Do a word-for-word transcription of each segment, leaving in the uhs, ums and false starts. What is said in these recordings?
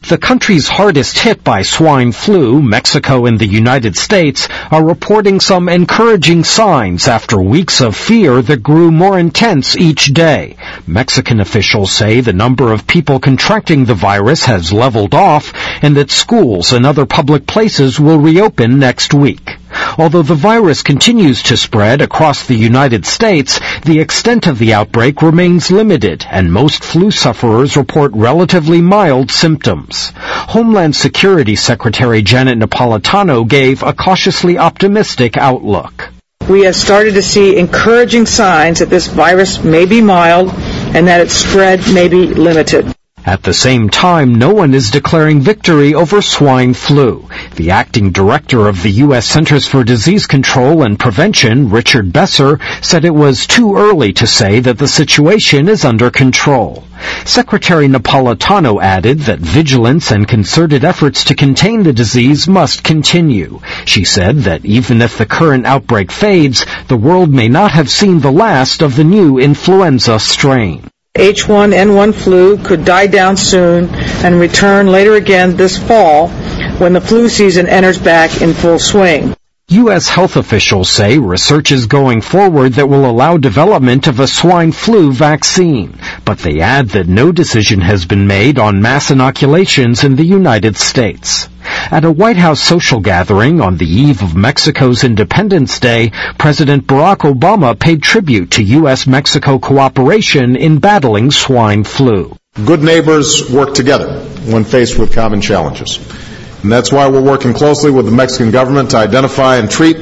The countries hardest hit by swine flu, Mexico and the United States, are reporting some encouraging signs after weeks of fear that grew more intense each day. Mexican officials say the number of people contracting the virus has leveled off and that schools and other public places will reopen next week. Although the virus continues to spread across the United States, the extent of the outbreak remains limited, and most flu sufferers report relatively mild symptoms. Homeland Security Secretary Janet Napolitano gave a cautiously optimistic outlook. We have started to see encouraging signs that this virus may be mild and that its spread may be limited. At the same time, no one is declaring victory over swine flu. The acting director of the U S Centers for Disease Control and Prevention, Richard Besser, said it was too early to say that the situation is under control. Secretary Napolitano added that vigilance and concerted efforts to contain the disease must continue. She said that even if the current outbreak fades, the world may not have seen the last of the new influenza strain. H one N one flu could die down soon and return later again this fall when the flu season enters back in full swing. U S health officials say research is going forward that will allow development of a swine flu vaccine, but they add that no decision has been made on mass inoculations in the United States. At a White House social gathering on the eve of Mexico's Independence Day, President Barack Obama paid tribute to U S Mexico cooperation in battling swine flu. Good neighbors work together when faced with common challenges. And that's why we're working closely with the Mexican government to identify and treat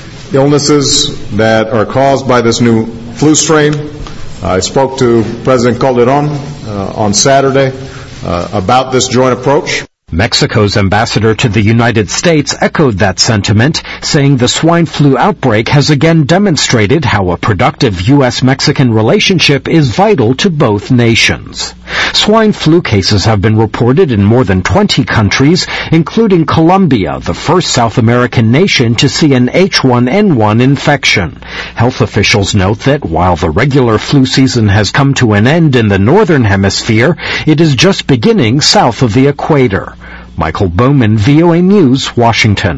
illnesses that are caused by this new flu strain. I spoke to President Calderon uh, on Saturday uh, about this joint approach. Mexico's ambassador to the United States echoed that sentiment, saying the swine flu outbreak has again demonstrated how a productive U S Mexican relationship is vital to both nations. Swine flu cases have been reported in more than twenty countries, including Colombia, the first South American nation to see an H one N one infection. Health officials note that while the regular flu season has come to an end in the northern hemisphere, it is just beginning south of the equator. Michael Bowman, V O A News, Washington.